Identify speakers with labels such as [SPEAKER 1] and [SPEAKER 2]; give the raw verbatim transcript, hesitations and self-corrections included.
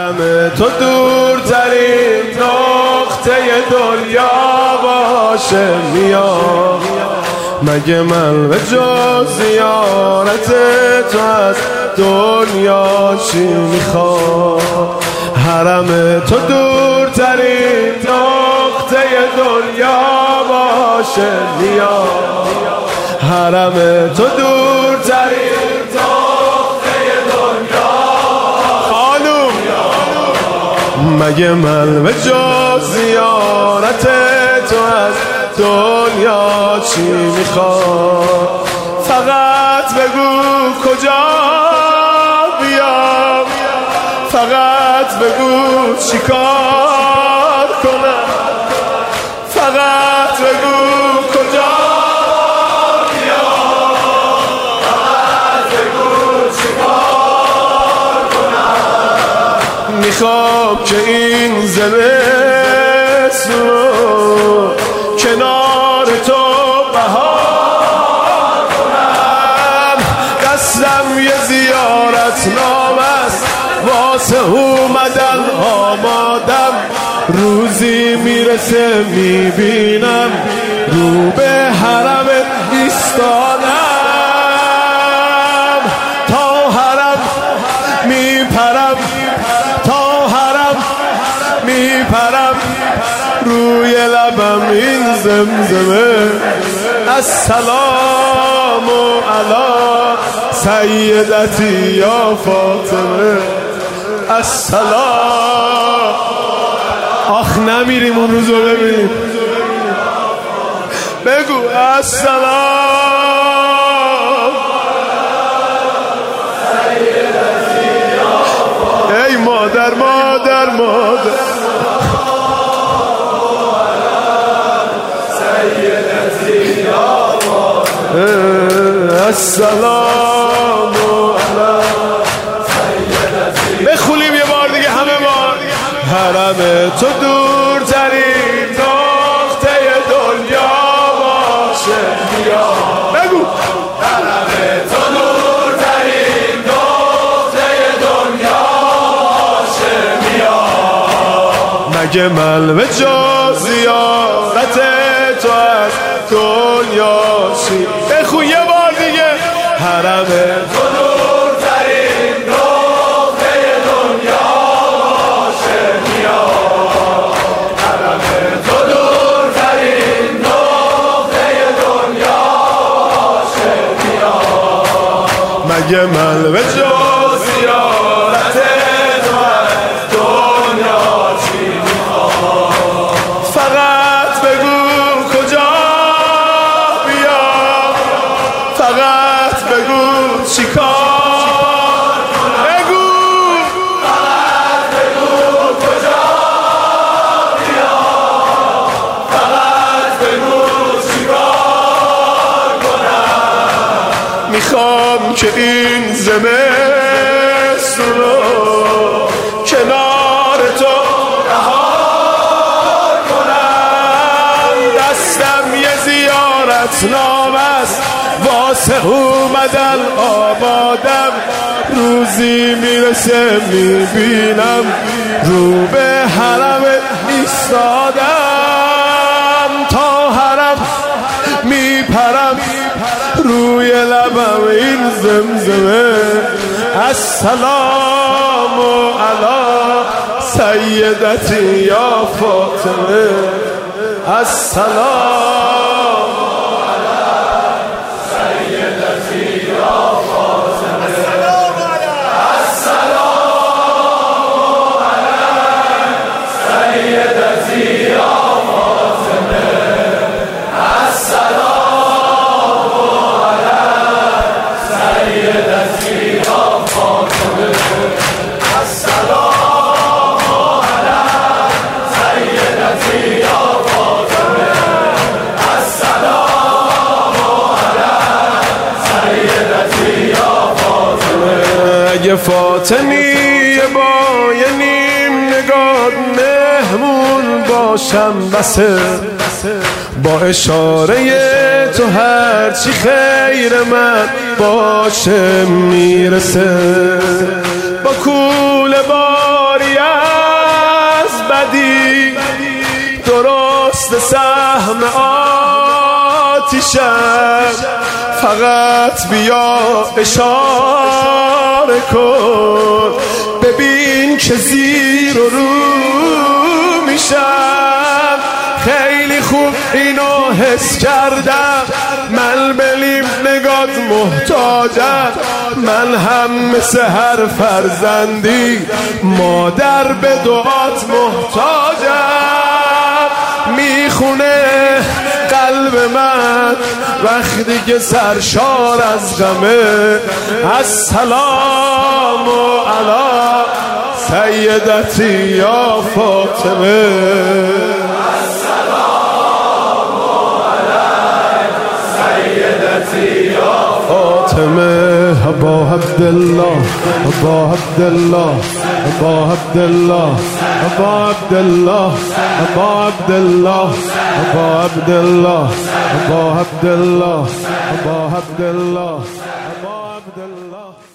[SPEAKER 1] حرم تو دورترین نقطه دنیا باشه میام، مگه من به جز زیارت تو از دنیا چی میخوام؟ حرم تو دورترین نقطه دنیا باشه میام، حرم تو دورترین نقطه دنیا خانوم، مگه من به جز زیارت تو از دنیا چی میخوام؟ فقط بگو کجا بیام، فقط بگو چیکار کنم، فقط بگو کجا بیام، فقط بگو چیکار کنم. میخوام که این زمستون رو کنار تو بهار کنم، دستم یه زیارت نامه است واسه اومدن آمادم، روزی میرسه میبینم رو به حرم ایستادم، تا حرم میپرم، تا حرم میپرم، روی لبم این زمزمه السلام علی سیدتی یا فاطمه، السلام. آخ نمیریم اون روزو ببینیم، بگو السلام ای مادر مادر مادر السلام علی سیدتی. بخونیم یه بار دیگه همه ما. حرم تو دورترین نقطه دنیا باشه میام، بگو حرم تو دورترین نقطه دنیا باشه میام، مگه من به جز زیارت تو از دنیا چی؟ بخون یه بار دیگه. حرم تو دورترین نقطه دنیا باشه میام، حرم تو دورترین نقطه دنیا باشه میام، مگه من به جز زیارت تو از دنیا چی میخوام؟ فقط بگو کجا بیام، فقط بگو چیکار کنم، بگو فقط بگو کجا بیام، فقط بگو چیکار کنم. میخوام که این زمستون رو کنار تو بهار کنم، دستم یه زیارت نامه است واسه اومدن آمادم، روزی میرسه میبینم رو به حرم ایستادم، تا حرم میپرم، روی لبم این زمزمه السلام علی سیدتی یا فاطمه، السلام اگه فاطمی با یه نیم نگاه مهمون باشم بسه، با اشاره تو هرچی خیر من باشه میرسه، با کوله باری مثل سهم آتیشم، فقط بیا اشاره کن، ببین که زیر و رو میشم. خیلی خوب اینو حس کردم، من بلیم نگات محتاجم، من هم مثل هر فرزندی مادر به دعات محتاجم. میخونه قلب من وقتی که سرشار از غمه، السلام علی سیدتی یا فاطمه. فاطمه ابا عبدالله ابا عبدالله ابا عبدالله ابا عبدالله ابا عبدالله ابا عبدالله ابا عبدالله ابا عبدالله ابا عبدالله